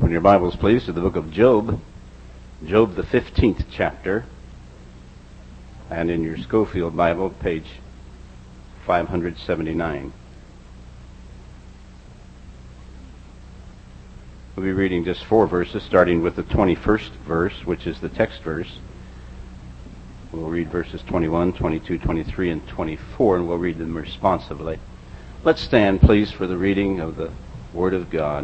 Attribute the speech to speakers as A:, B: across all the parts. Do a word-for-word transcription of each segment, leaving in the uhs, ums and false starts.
A: Open your Bibles, please, to the book of Job, Job the fifteenth chapter, and in your Schofield Bible, page five seventy-nine. We'll be reading just four verses, starting with the twenty-first verse, which is the text verse. We'll read verses twenty-one, twenty-two, twenty-three, and twenty-four, and we'll read them responsively. Let's stand, please, for the reading of the Word of God.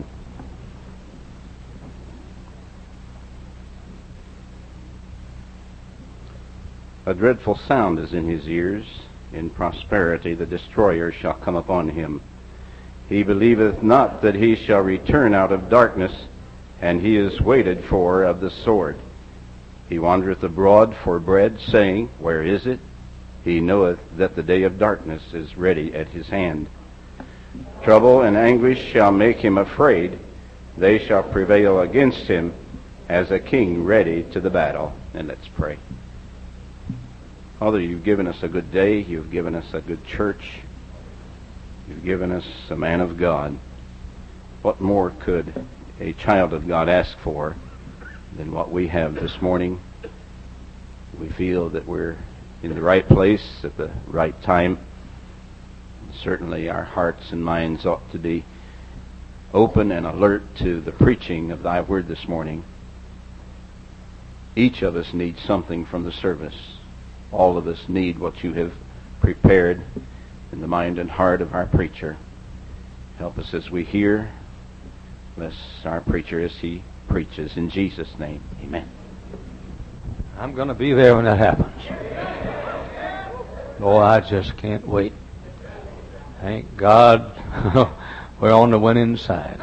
A: A dreadful sound is in his ears. In prosperity the destroyer shall come upon him. He believeth not that he shall return out of darkness, and he is waited for of the sword. He wandereth abroad for bread, saying, Where is it? He knoweth that the day of darkness is ready at his hand. Trouble and anguish shall make him afraid. They shall prevail against him as a king ready to the battle. And let's pray. Father, you've given us a good day. You've given us a good church. You've given us a man of God. What more could a child of God ask for than what we have this morning? We feel that we're in the right place at the right time. Certainly our hearts and minds ought to be open and alert to the preaching of thy word this morning. Each of us needs something from the service. All of us need what you have prepared in the mind and heart of our preacher. Help us as we hear. Bless our preacher as he preaches. In Jesus' name, amen.
B: I'm going to be there when that happens. Boy, I just can't wait. Thank God we're on the winning side.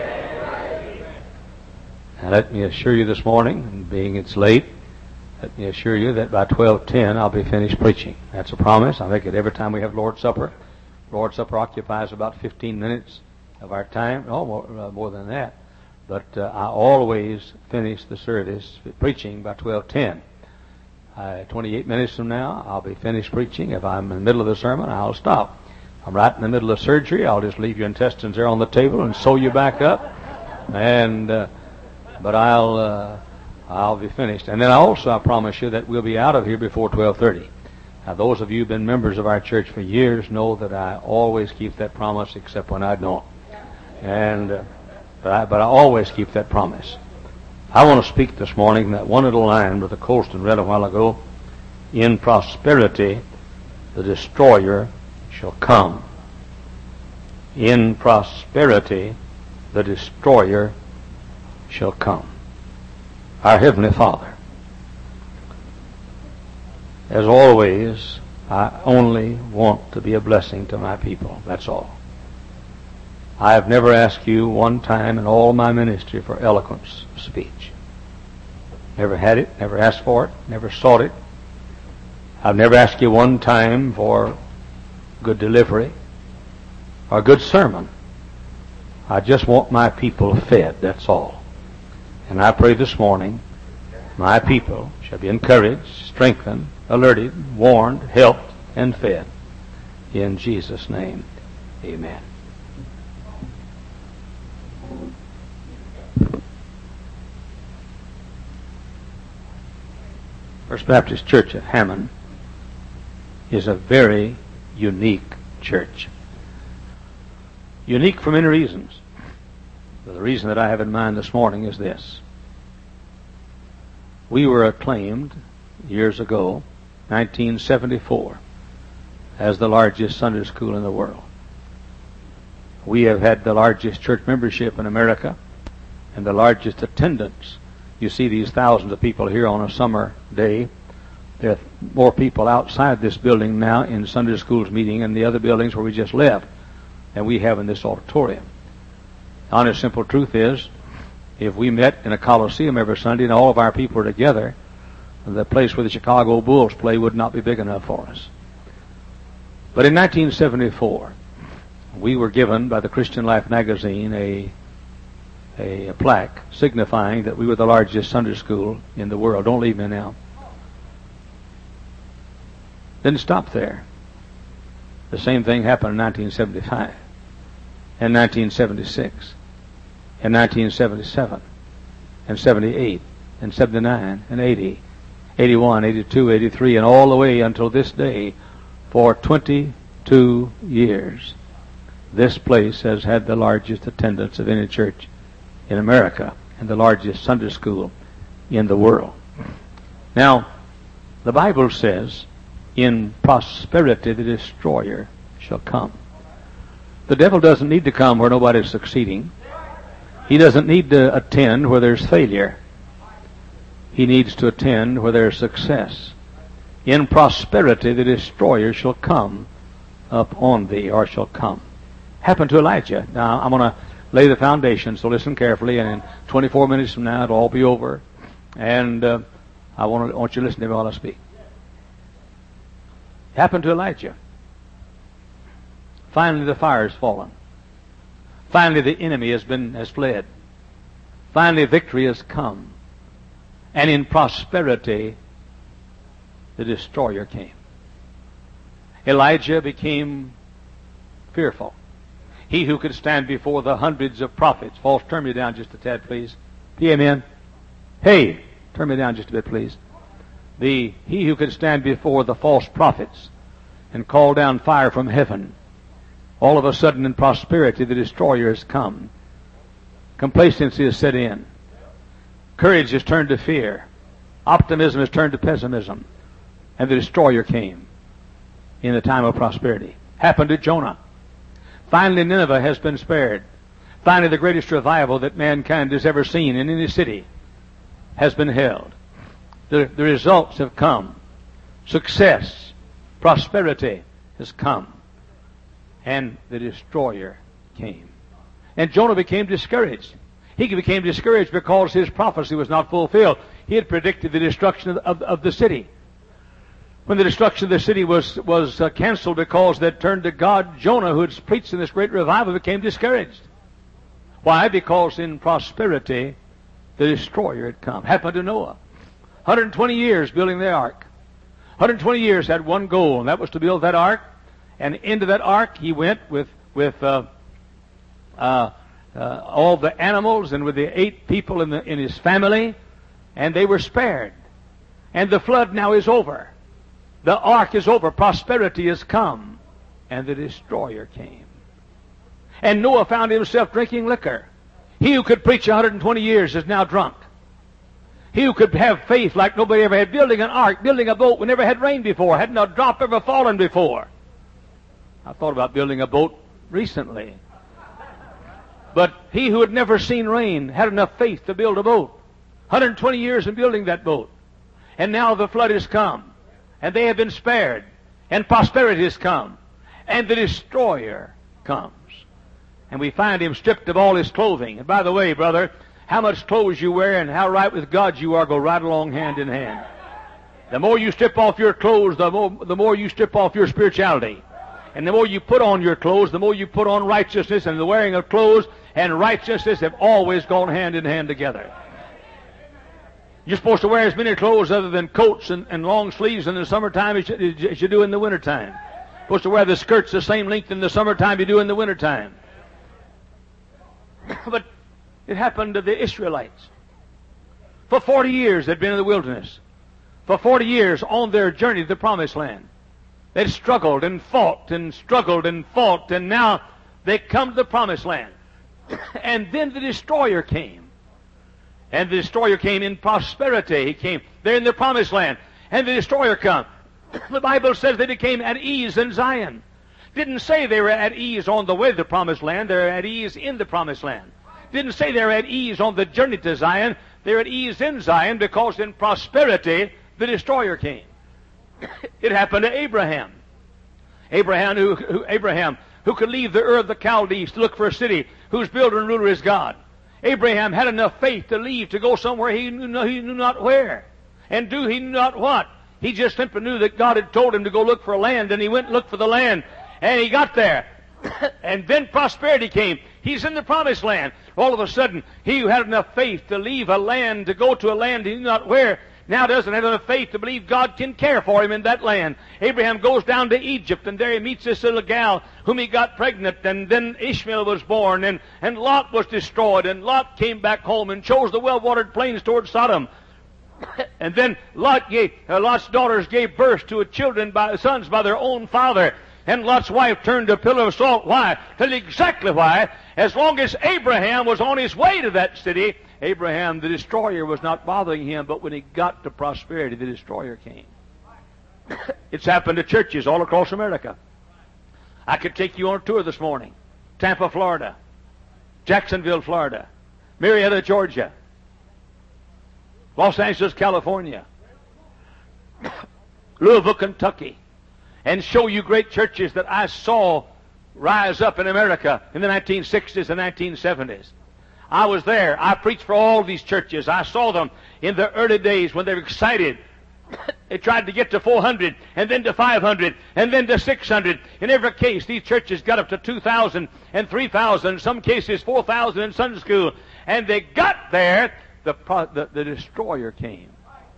B: Now let me assure you this morning, and being it's late, let me assure you that by twelve ten I'll be finished preaching. That's a promise. I make it every time we have Lord's Supper. Lord's Supper occupies about fifteen minutes of our time. No, more, uh, more than that. But uh, I always finish the service preaching by twelve ten. Uh, twenty-eight minutes from now, I'll be finished preaching. If I'm in the middle of the sermon, I'll stop. If I'm right in the middle of surgery, I'll just leave your intestines there on the table and sew you back up. And uh, but I'll... Uh, I'll be finished. And then also I promise you that we'll be out of here before twelve thirty. Now those of you who've been members of our church for years know that I always keep that promise except when I don't. And uh, but, I, but I always keep that promise. I want to speak this morning that one little line Brother Colston read a while ago. In prosperity the destroyer shall come. In prosperity the destroyer shall come. Our Heavenly Father, as always, I only want to be a blessing to my people. That's all. I have never asked you one time in all my ministry for eloquence of speech. Never had it, never asked for it, never sought it. I've never asked you one time for good delivery or good sermon. I just want my people fed, that's all. And I pray this morning, my people shall be encouraged, strengthened, alerted, warned, helped, and fed. In Jesus' name, amen. First Baptist Church of Hammond is a very unique church. Unique for many reasons. The reason that I have in mind this morning is this. We were acclaimed years ago, nineteen seventy-four, as the largest Sunday school in the world. We have had the largest church membership in America and the largest attendance. You see these thousands of people here on a summer day. There are more people outside this building now in Sunday schools meeting and the other buildings where we just left than we have in this auditorium. The honest, simple truth is, if we met in a coliseum every Sunday and all of our people were together, the place where the Chicago Bulls play would not be big enough for us. But in nineteen seventy-four, we were given by the Christian Life magazine a, a, a plaque signifying that we were the largest Sunday school in the world. Don't leave me now. Didn't stop there. The same thing happened in nineteen seventy-five. In nineteen seventy-six, in nineteen seventy-seven, and seventy-eight and seventy-nine and eighty, eighty-one, eighty-two, eighty-three, and all the way until this day, for twenty-two years, this place has had the largest attendance of any church in America and the largest Sunday school in the world. Now, the Bible says, in prosperity the destroyer shall come. The devil doesn't need to come where nobody's succeeding. He doesn't need to attend where there's failure. He needs to attend where there's success. In prosperity the destroyer shall come upon thee, or shall come. Happened to Elijah. Now, I'm going to lay the foundation, so listen carefully, and in twenty-four minutes from now it'll all be over. And uh, I want, to, I want you to listen to me while I speak. Happened to Elijah. Finally the fire has fallen. Finally the enemy has been has fled. Finally victory has come. And in prosperity the destroyer came. Elijah became fearful. He who could stand before the hundreds of prophets. False, turn me down just a tad, please. P M N. Hey, turn me down just a bit, please. The he who could stand before the false prophets and call down fire from heaven. All of a sudden in prosperity the destroyer has come. Complacency has set in. Courage has turned to fear. Optimism has turned to pessimism. And the destroyer came in the time of prosperity. Happened to Jonah. Finally Nineveh has been spared. Finally the greatest revival that mankind has ever seen in any city has been held. The, the results have come. Success, prosperity has come. And the destroyer came. And Jonah became discouraged. He became discouraged because his prophecy was not fulfilled. He had predicted the destruction of, of, of the city. When the destruction of the city was, was uh, canceled because they turned to God, Jonah, who had preached in this great revival, became discouraged. Why? Because in prosperity, the destroyer had come. Happened to Noah. one hundred twenty years building the ark. one hundred twenty years had one goal, and that was to build that ark. And into that ark he went with with uh, uh, uh, all the animals and with the eight people in the in his family, and they were spared. And the flood now is over. The ark is over. Prosperity has come, and the destroyer came. And Noah found himself drinking liquor. He who could preach one hundred twenty years is now drunk. He who could have faith like nobody ever had, building an ark, building a boat, we never had rain before, hadn't a drop ever fallen before. I thought about building a boat recently. But he who had never seen rain had enough faith to build a boat. one hundred twenty years in building that boat. And now the flood has come. And they have been spared. And prosperity has come. And the destroyer comes. And we find him stripped of all his clothing. And by the way, brother, how much clothes you wear and how right with God you are go right along hand in hand. The more you strip off your clothes, the more, the more you strip off your spirituality. And the more you put on your clothes, the more you put on righteousness, and the wearing of clothes and righteousness have always gone hand in hand together. You're supposed to wear as many clothes other than coats and, and long sleeves in the summertime as you, as you do in the wintertime. You're supposed to wear the skirts the same length in the summertime you do in the wintertime. But it happened to the Israelites. For forty years they'd been in the wilderness. For forty years on their journey to the promised land. They'd struggled and fought and struggled and fought, and now they come to the promised land. And then the destroyer came. And the destroyer came in prosperity. He came. They're in the promised land. And the destroyer come. The Bible says they became at ease in Zion. Didn't say they were at ease on the way to the promised land. They're at ease in the promised land. Didn't say they were at ease on the journey to Zion. They're at ease in Zion because in prosperity the destroyer came. It happened to Abraham. Abraham who, who, Abraham, who could leave the Ur of the Chaldees to look for a city whose builder and ruler is God. Abraham had enough faith to leave, to go somewhere he knew, he knew not where. And do he knew not what. He just simply knew that God had told him to go look for a land, and he went and looked for the land. And he got there. And then prosperity came. He's in the promised land. All of a sudden, he who had enough faith to leave a land, to go to a land he knew not where, now doesn't have enough faith to believe God can care for him in that land. Abraham goes down to Egypt, and there he meets this little gal whom he got pregnant, and then Ishmael was born, and, and Lot was destroyed, and Lot came back home and chose the well-watered plains toward Sodom. And then Lot gave, uh, Lot's daughters gave birth to children by sons by their own father. And Lot's wife turned a pillar of salt. Why? Tell you exactly why. As long as Abraham was on his way to that city, Abraham, the destroyer, was not bothering him. But when he got to prosperity, the destroyer came. It's happened to churches all across America. I could take you on a tour this morning. Tampa, Florida. Jacksonville, Florida. Marietta, Georgia. Los Angeles, California. Louisville, Kentucky. And show you great churches that I saw rise up in America in the nineteen sixties and nineteen seventies. I was there. I preached for all these churches. I saw them in the early days when they were excited. They tried to get to four hundred, and then to five hundred, and then to six hundred. In every case, these churches got up to two thousand and three thousand, in some cases four thousand in Sunday school. And they got there, the, the, the destroyer came.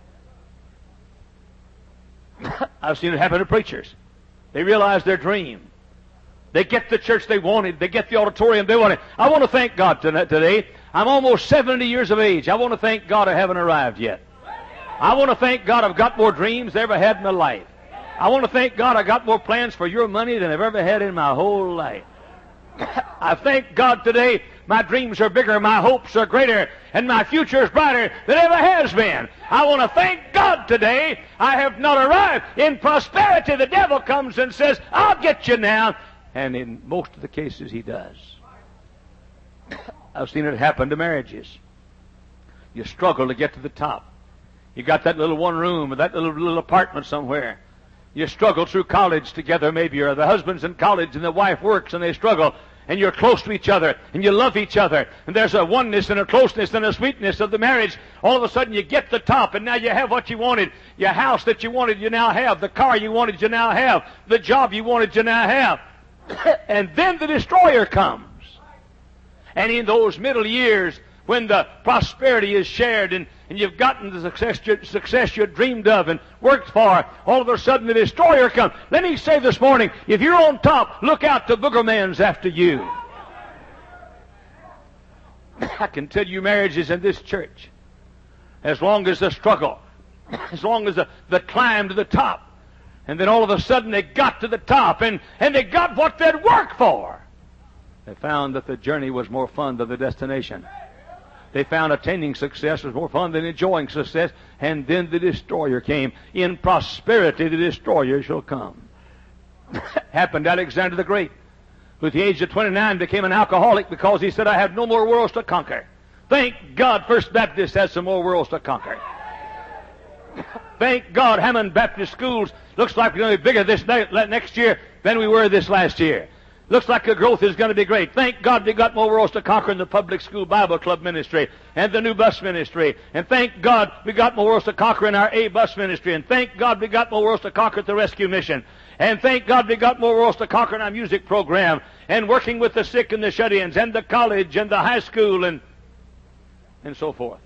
B: I've seen it happen to preachers. They realize their dream. They get the church they wanted. They get the auditorium they wanted. I want to thank God today. I'm almost seventy years of age. I want to thank God I haven't arrived yet. I want to thank God I've got more dreams than I ever had in my life. I want to thank God I got more plans for your money than I've ever had in my whole life. I thank God today my dreams are bigger, my hopes are greater, and my future is brighter than ever has been. I want to thank God today I have not arrived. In prosperity, the devil comes and says, I'll get you now. And in most of the cases, he does. I've seen it happen to marriages. You struggle to get to the top. You got that little one room or that little, little apartment somewhere. You struggle through college together maybe, or the husband's in college and the wife works and they struggle. And you're close to each other, and you love each other, and there's a oneness and a closeness and a sweetness of the marriage. All of a sudden you get the top, and now you have what you wanted. Your house that you wanted, you now have. The car you wanted, you now have. The job you wanted, you now have. And then the destroyer comes. And in those middle years, when the prosperity is shared and, and you've gotten the success you, success you dreamed of and worked for, all of a sudden the destroyer comes. Let me say this morning, if you're on top, look out, the boogerman's after you. I can tell you marriages in this church, as long as the struggle, as long as the, the climb to the top, and then all of a sudden they got to the top and, and they got what they'd worked for. They found that the journey was more fun than the destination. They found attaining success was more fun than enjoying success. And then the destroyer came. In prosperity, the destroyer shall come. Happened to Alexander the Great, who at the age of twenty-nine became an alcoholic because he said, I have no more worlds to conquer. Thank God First Baptist has some more worlds to conquer. Thank God Hammond Baptist Schools looks like we're going to be bigger this next year than we were this last year. Looks like the growth is going to be great. Thank God we got more worlds to conquer in the public school Bible club ministry and the new bus ministry. And thank God we got more worlds to conquer in our A bus ministry. And thank God we got more worlds to conquer at the rescue mission. And thank God we got more worlds to conquer in our music program and working with the sick and the shut-ins and the college and the high school and and so forth.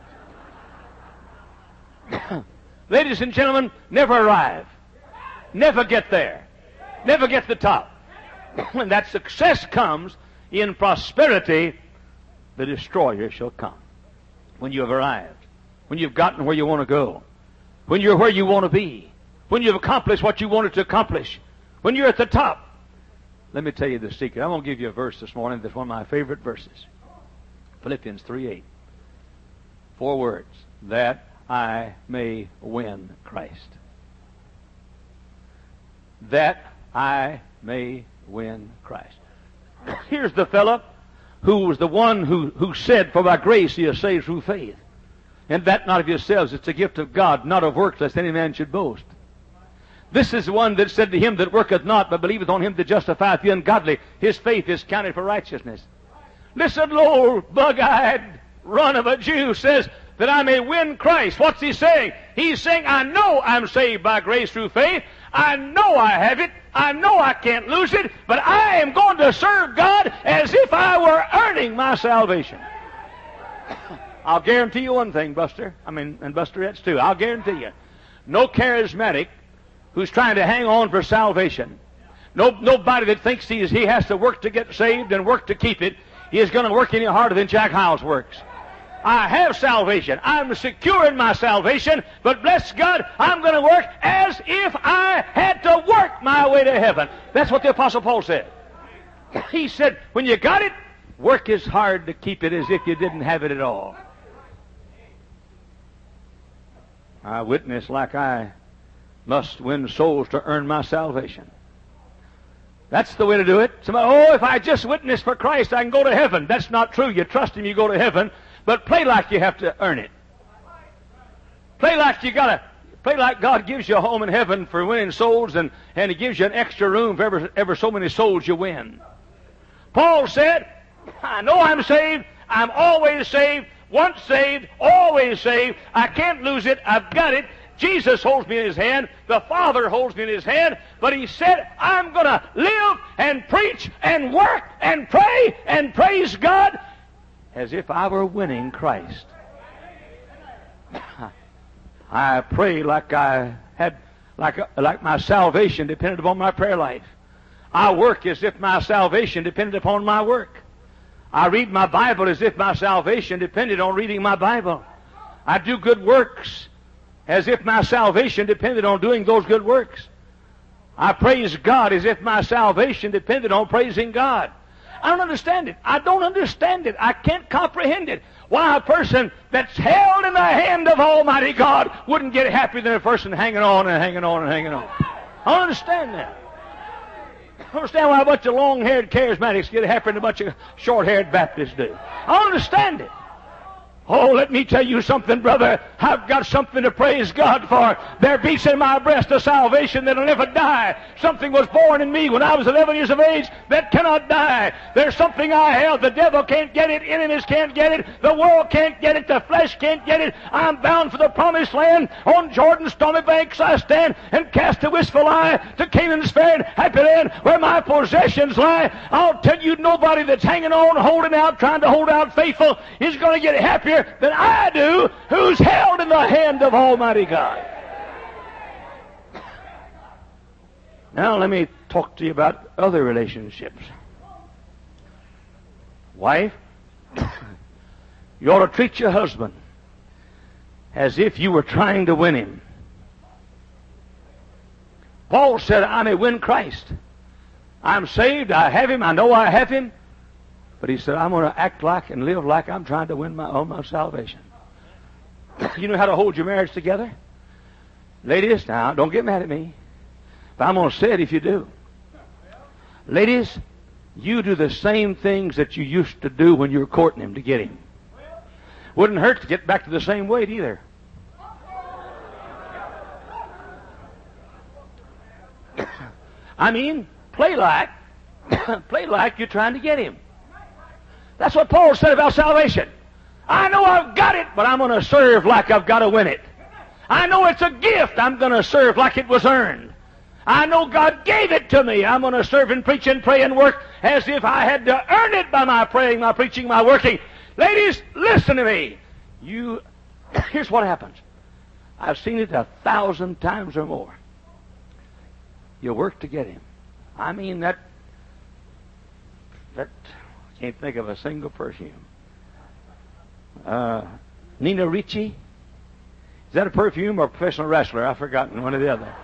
B: Ladies and gentlemen, never arrive. Never get there. Never get to the top. When that success comes in prosperity, the destroyer shall come. When you have arrived, when you've gotten where you want to go, when you're where you want to be, when you've accomplished what you wanted to accomplish, when you're at the top. Let me tell you the secret. I'm going to give you a verse this morning that's one of my favorite verses. Philippians three eight. Four words. That I may win Christ. That I may win Christ. Here's the fellow who was the one who, who said, for by grace ye are saved through faith. And that not of yourselves, it's a gift of God, not of works, lest any man should boast. This is the one that said to him that worketh not, but believeth on him that justifieth the ungodly, his faith is counted for righteousness. Listen, little bug-eyed run of a Jew says that I may win Christ. What's he saying? He's saying, I know I'm saved by grace through faith. I know I have it. I know I can't lose it. But I am going to serve God as if I were earning my salvation. I'll guarantee you one thing, Buster. I mean, and Busterettes too. I'll guarantee you. No charismatic who's trying to hang on for salvation, no, nobody that thinks he, is, he has to work to get saved and work to keep it, he is going to work any harder than Jack Hyles works. I have salvation. I'm secure in my salvation, but bless God, I'm going to work as if I had to work my way to heaven. That's what the Apostle Paul said. He said, when you got it, work as hard to keep it as if you didn't have it at all. I witness like I must win souls to earn my salvation. That's the way to do it. Somebody, oh, if I just witness for Christ, I can go to heaven. That's not true. You trust Him, you go to heaven. But play like you have to earn it. Play like you gotta, play like God gives you a home in heaven for winning souls, and, and He gives you an extra room for ever, ever so many souls you win. Paul said, I know I'm saved. I'm always saved. Once saved, always saved. I can't lose it. I've got it. Jesus holds me in His hand. The Father holds me in His hand. But He said, I'm going to live and preach and work and pray and praise God as if I were winning Christ. I pray like I had, like, like my salvation depended upon my prayer life. I work as if my salvation depended upon my work. I read my Bible as if my salvation depended on reading my Bible. I do good works as if my salvation depended on doing those good works. I praise God as if my salvation depended on praising God. I don't understand it. I don't understand it. I can't comprehend it. Why a person that's held in the hand of Almighty God wouldn't get happier than a person hanging on and hanging on and hanging on. I don't understand that. I don't understand why a bunch of long-haired charismatics get happier than a bunch of short-haired Baptists do. I don't understand it. Oh, let me tell you something, brother. I've got something to praise God for. There beats in my breast a salvation that'll never die. Something was born in me when I was eleven years of age that cannot die. There's something I held. The devil can't get it. Enemies can't get it. The world can't get it. The flesh can't get it. I'm bound for the promised land. On Jordan's stormy banks I stand and cast a wistful eye to Canaan's fair and happy land where my possessions lie. I'll tell you, nobody that's hanging on, holding out, trying to hold out faithful is going to get happier than I do, who's held in the hand of Almighty God. Now let me talk to you about other relationships. Wife, you ought to treat your husband as if you were trying to win him. Paul said, I may win Christ. I'm saved, I have Him, I know I have Him. But he said, I'm going to act like and live like I'm trying to win my own my salvation. You know how to hold your marriage together? Ladies, now, don't get mad at me. But I'm going to say it if you do. Ladies, you do the same things that you used to do when you were courting him to get him. Wouldn't hurt to get back to the same weight either. I mean, play like, play like you're trying to get him. That's what Paul said about salvation. I know I've got it, but I'm going to serve like I've got to win it. I know it's a gift. I'm going to serve like it was earned. I know God gave it to me. I'm going to serve and preach and pray and work as if I had to earn it by my praying, my preaching, my working. Ladies, listen to me. You, here's what happens. I've seen it a thousand times or more. You work to get him. I mean, that, that, I can't think of a single perfume. Uh, Nina Ricci? Is that a perfume or a professional wrestler? I've forgotten one or the other.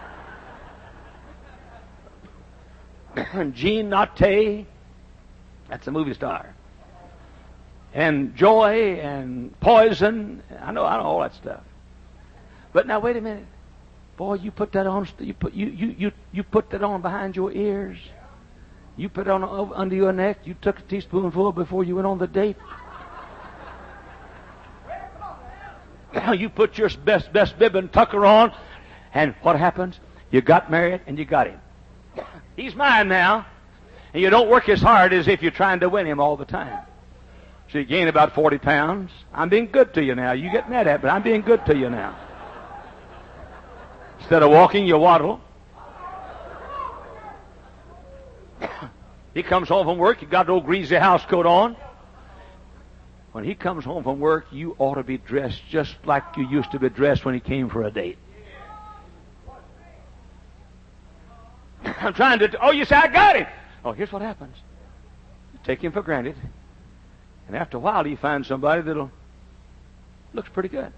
B: Jean Natte, that's a movie star. And Joy and Poison. I know, I know all that stuff. But now wait a minute. Boy, you put that on, you put, you, you, you, you put that on behind your ears. You put it on over, under your neck. You took a teaspoonful before you went on the date. You put your best, best bib and tucker on. And what happens? You got married and you got him. He's mine now. And you don't work as hard as if you're trying to win him all the time. So you gain about forty pounds. I'm being good to you now. You get mad at me, but I'm being good to you now. Instead of walking, you waddle. He comes home from work, you got an old greasy house coat on. when he comes home from work, you ought to be dressed just like you used to be dressed when he came for a date. I'm trying to, oh, you say, I got him. Oh, here's what happens. You take him for granted, and after a while, you find somebody that'll looks pretty good.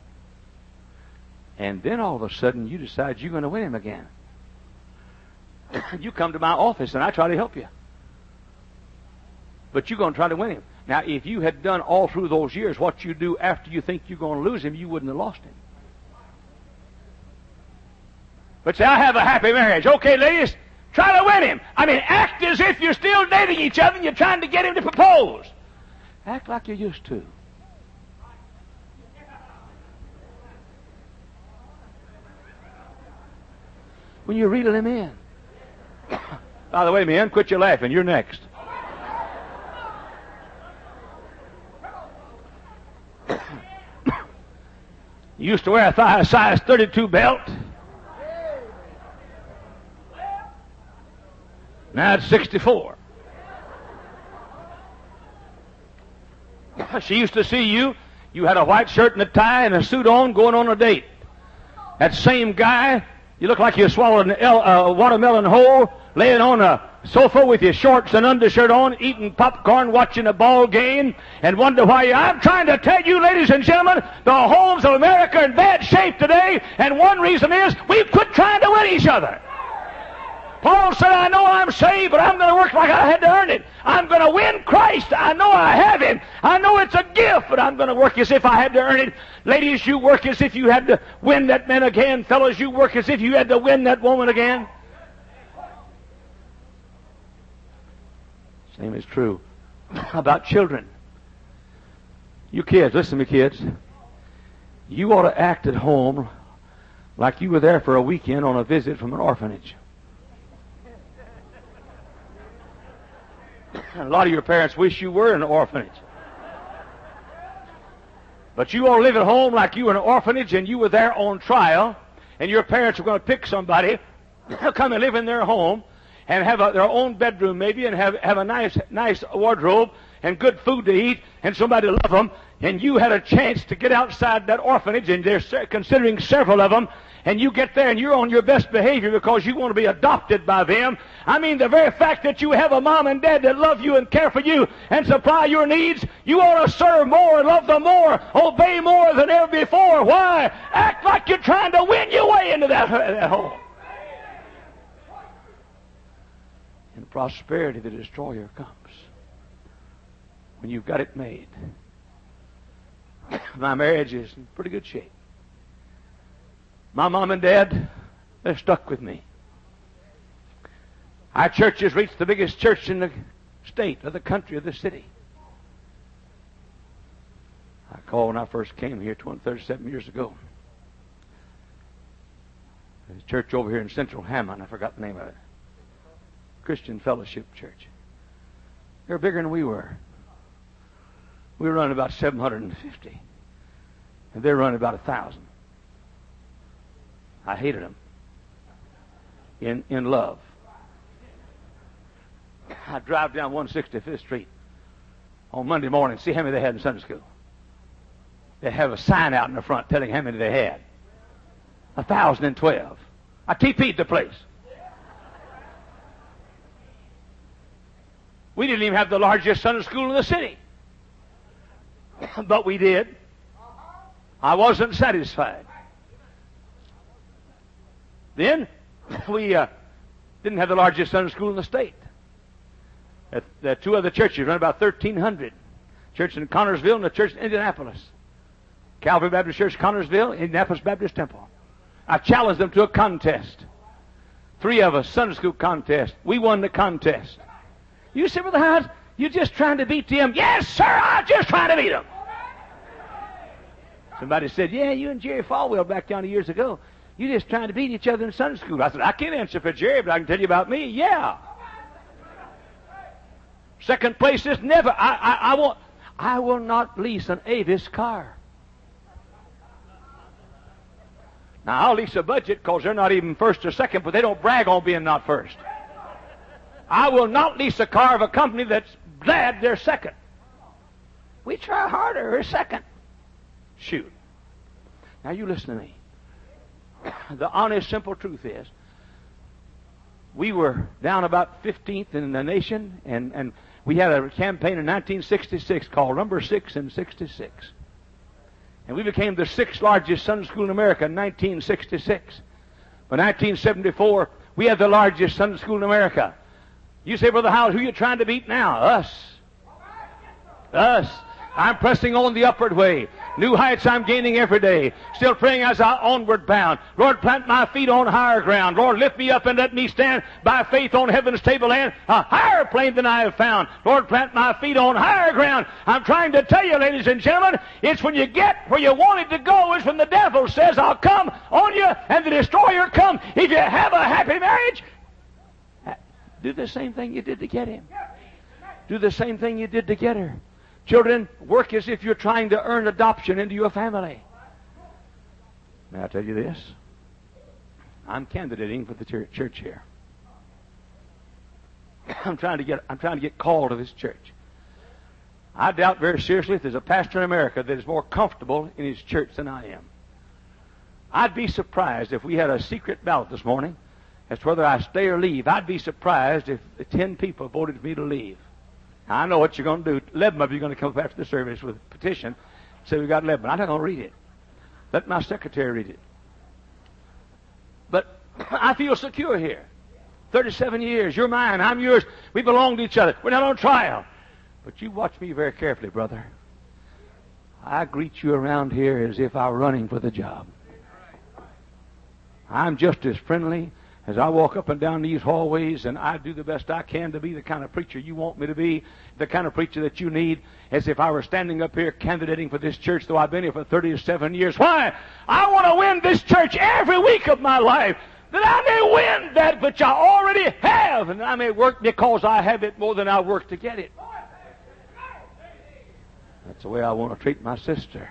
B: And then all of a sudden, you decide you're going to win him again. You come to my office, and I try to help you. But you're going to try to win him. Now, if you had done all through those years what you do after you think you're going to lose him, you wouldn't have lost him. But say, I have a happy marriage. Okay, ladies, try to win him. I mean, act as if you're still dating each other and you're trying to get him to propose. Act like you used to. When you're reeling him in. By the way, men, quit your laughing. You're next. You used to wear a thigh size thirty-two belt. Now it's sixty-four. She used to see you. You had a white shirt and a tie and a suit on going on a date. That same guy, you look like you swallowed an el- uh, watermelon whole, laying on a sofa with your shorts and undershirt on, eating popcorn, watching a ball game, and wonder why you... I'm trying to tell you, ladies and gentlemen, the homes of America are in bad shape today, and one reason is we've quit trying to win each other. Paul said, I know I'm saved, but I'm going to work like I had to earn it. I'm going to win Christ. I know I have Him. I know it's a gift, but I'm going to work as if I had to earn it. Ladies, you work as if you had to win that man again. Fellows, you work as if you had to win that woman again. Same is true about children. You kids, listen to me, kids. You ought to act at home like you were there for a weekend on a visit from an orphanage. A lot of your parents wish you were in an orphanage. But you ought to live at home like you were in an orphanage and you were there on trial, and your parents were going to pick somebody, come and live in their home, and have a, their own bedroom maybe, and have, have a nice nice wardrobe and good food to eat and somebody to love them, and you had a chance to get outside that orphanage, and they're considering several of them, and you get there and you're on your best behavior because you want to be adopted by them. I mean, the very fact that you have a mom and dad that love you and care for you and supply your needs, you ought to serve more, love them more, obey more than ever before. Why? Act like you're trying to win your way into that, that home. In prosperity, the destroyer comes when you've got it made. My marriage is in pretty good shape. My mom and dad, they're stuck with me. Our church has reached the biggest church in the state, or the country, or the city. I called when I first came here thirty-seven years ago. There's a church over here in Central Hammond. I forgot the name of it. Christian Fellowship Church. They're bigger than we were. We were running about seven hundred fifty. And they're running about one thousand. I hated them. In, in love. I drive down one sixty-fifth Street on Monday morning, see how many they had in Sunday school. They have a sign out in the front telling how many they had. one thousand twelve. I T P'd the place. We didn't even have the largest Sunday school in the city. But we did. I wasn't satisfied. Then, we uh, didn't have the largest Sunday school in the state. The, the two other churches run about thirteen hundred. Church in Connorsville and the church in Indianapolis. Calvary Baptist Church, Connorsville, Indianapolis Baptist Temple. I challenged them to a contest. Three of us, Sunday school contest. We won the contest. You say, Brother Hines, you're just trying to beat them. Yes, sir, I'm just trying to beat them. Somebody said, yeah, you and Jerry Falwell back down years ago, you're just trying to beat each other in Sunday school. I said, I can't answer for Jerry, but I can tell you about me. Yeah. Second place is never. I, I, I won't. I will not lease an Avis car. Now, I'll lease a budget because they're not even first or second, but they don't brag on being not first. I will not lease a car of a company that's glad they're second. We try harder every second. Shoot. Now you listen to me. The honest, simple truth is, we were down about fifteenth in the nation, and, and we had a campaign in nineteen sixty-six called Number Six in sixty-six. And we became the sixth largest Sunday school in America in nineteen sixty-six. By nineteen seventy-four, we had the largest Sunday school in America. You say, Brother Howell, who are you trying to beat now? Us. Us. I'm pressing on the upward way. New heights I'm gaining every day. Still praying as I onward bound. Lord, plant my feet on higher ground. Lord, lift me up and let me stand by faith on heaven's tableland, a higher plane than I have found. Lord, plant my feet on higher ground. I'm trying to tell you, ladies and gentlemen, it's when you get where you wanted to go, it's when the devil says, I'll come on you, and the destroyer come. If you have a happy marriage, do the same thing you did to get him. Do the same thing you did to get her. Children, work as if you're trying to earn adoption into your family. May I tell you this? I'm candidating for the church here. I'm trying to get I'm trying to get called to this church. I doubt very seriously if there's a pastor in America that is more comfortable in his church than I am. I'd be surprised if we had a secret ballot this morning as to whether I stay or leave. I'd be surprised if the ten people voted for me to leave. Now, I know what you're going to do. Eleven of you are going to come up after the service with a petition. Say, we got eleven. I'm not going to read it. Let my secretary read it. But I feel secure here. thirty-seven years. You're mine. I'm yours. We belong to each other. We're not on trial. But you watch me very carefully, brother. I greet you around here as if I were running for the job. I'm just as friendly as I walk up and down these hallways, and I do the best I can to be the kind of preacher you want me to be, the kind of preacher that you need, as if I were standing up here candidating for this church, though I've been here for thirty-seven years. Why? I want to win this church every week of my life, that I may win that which I already have, and I may work because I have it more than I work to get it. That's the way I want to treat my sister.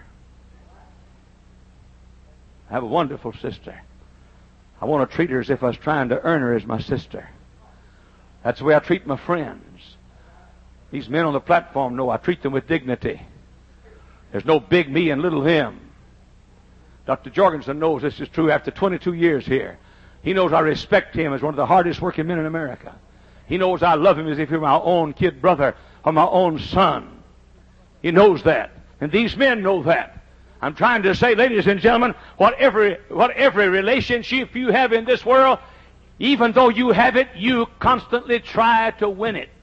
B: I have a wonderful sister. I want to treat her as if I was trying to earn her as my sister. That's the way I treat my friends. These men on the platform know I treat them with dignity. There's no big me and little him. Doctor Jorgensen knows this is true after twenty-two years here. He knows I respect him as one of the hardest working men in America. He knows I love him as if he were my own kid brother or my own son. He knows that. And these men know that. I'm trying to say, ladies and gentlemen, whatever, whatever relationship you have in this world, even though you have it, you constantly try to win it.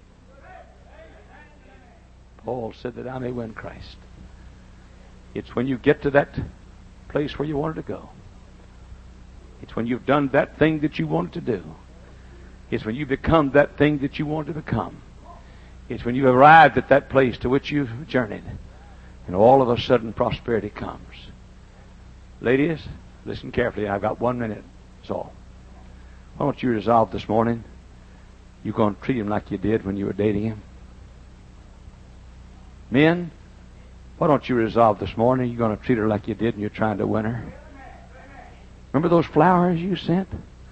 B: Paul said that I may win Christ. It's when you get to that place where you wanted to go. It's when you've done that thing that you wanted to do. It's when you become that thing that you wanted to become. It's when you arrived at that place to which you've journeyed. And all of a sudden, prosperity comes. Ladies, listen carefully. I've got one minute. That's all. Why don't you resolve this morning you're going to treat him like you did when you were dating him? Men, why don't you resolve this morning you're going to treat her like you did when you're trying to win her? Remember those flowers you sent?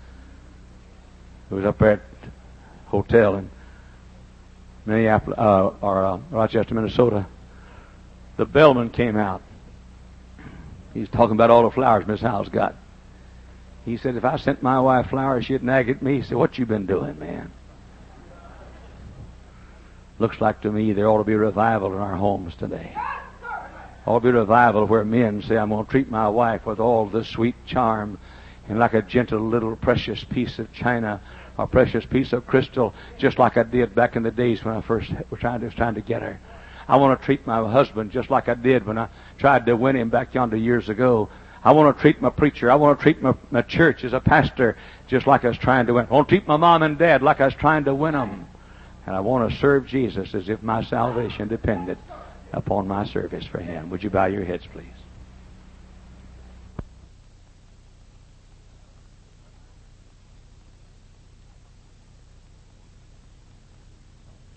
B: It was up there at the hotel in Minneapolis, uh, or uh, Rochester, Minnesota. The bellman came out. He's talking about all the flowers Miss Howell's got. He said, if I sent my wife flowers, she'd nag at me. He said, what you been doing, man? Looks like to me there ought to be revival in our homes today. Ought to be revival where men say, I'm going to treat my wife with all this sweet charm and like a gentle little precious piece of china or precious piece of crystal, just like I did back in the days when I first was trying to, was trying to get her. I want to treat my husband just like I did when I tried to win him back yonder years ago. I want to treat my preacher. I want to treat my, my church as a pastor just like I was trying to win. I want to treat my mom and dad like I was trying to win them. And I want to serve Jesus as if my salvation depended upon my service for him. Would you bow your heads, please?